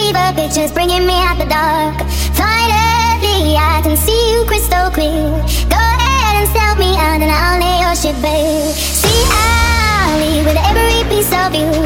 fever pictures bringing me out the dark. Finally, I can see you crystal clear. Go ahead and sell me out and I'll lay your shit bare. See, I'll leave with every piece of you.